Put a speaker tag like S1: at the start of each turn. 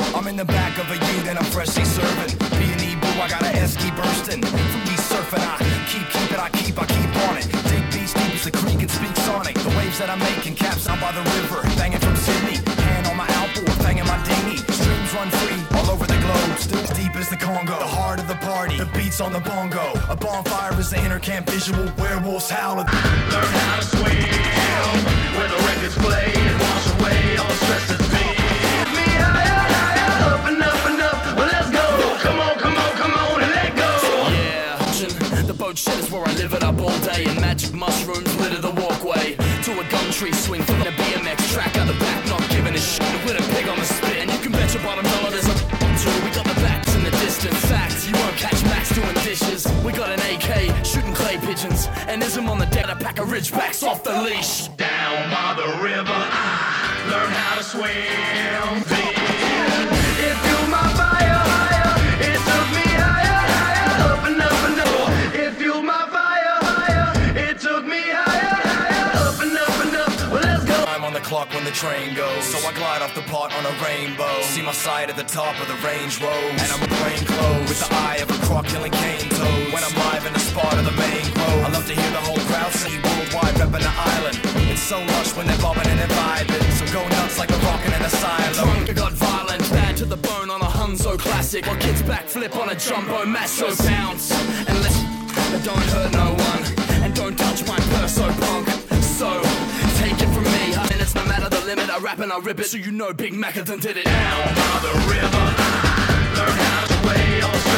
S1: I'm in the back of a U, then I'm freshly serving. B&E boo, I got a Esky bursting. From me surfing, I keep on it. Dig beats deep as the creek and speak sonic. The waves that I'm making caps out by the river. Banging from Sydney, hand on my outboard, banging my dinghy. Streams run free all over the globe, still deep as the Congo. The heart of the party, the beats on the bongo. A bonfire is the inner camp visual. Werewolves howl.
S2: Learn how to swim when the records play and wash away all the stress that's been. Lift me higher, higher, up and up and up. Well, let's go. Come on, and let go.
S3: Yeah, the boat shed is where I live it up all day, and magic mushrooms litter the walkway. To a gum tree swing from a BMX track out the back, not giving a shit with a pig on the spit. And you can bet your bottom dollar there's a two. We got the backs in the distance. Facts, you won't catch Max doing dishes. We got an AK shooting clay pigeons, and there's him on the deck. A pack of ridgebacks off the leash.
S2: Down by the river, I learn how to swim. Then it fueled my fire higher. It took me higher, higher, up and up and up. It fueled my fire higher. It took me higher, higher, up and up and up. Well, let's go.
S1: I'm on the clock when the train goes, so I glide off the pot on a rainbow. See my sight at the top of the range road, and I'm plain clothes with the eye of a croc killing cane toads. When I'm live in the spot of the main grove, I love to hear the whole crowd sing worldwide, repping the island. It's so lush when they're bobbing and they're vibing, so go nuts like a rockin' in a silo.
S3: Drunk, I got violent, bad to the bone on a Hunzo classic. While kids backflip on a jumbo macho bounce. And listen, don't hurt no one, and don't touch my purse, so punk. So take it from me, and it's no matter the limit. I rap and I rip it, so you know Big Mac done did it.
S2: Down by the river, I learn how to sway all